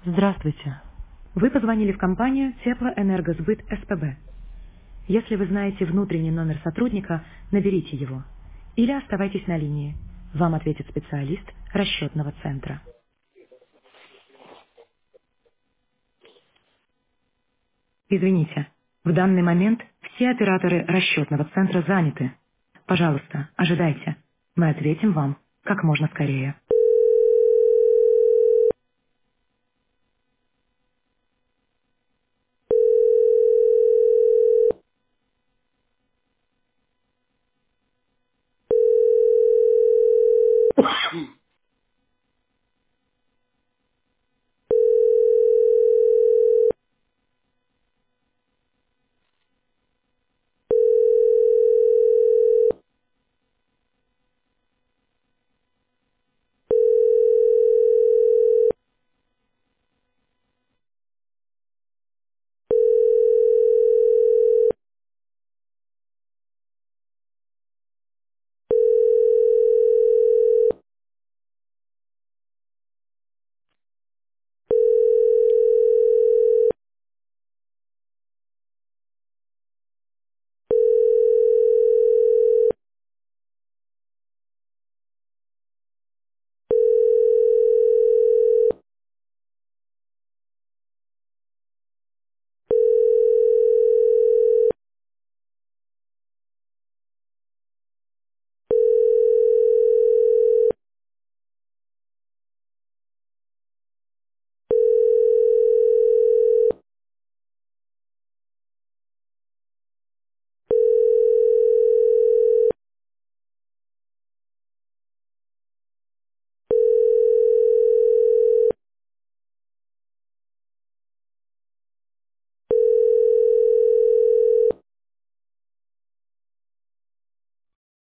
Здравствуйте. Вы позвонили в компанию Теплоэнергосбыт СПБ. Если вы знаете внутренний номер сотрудника, наберите его. Или оставайтесь на линии. Вам ответит специалист расчетного центра. Извините, в данный момент все операторы расчетного центра заняты. Пожалуйста, ожидайте. Мы ответим вам как можно скорее.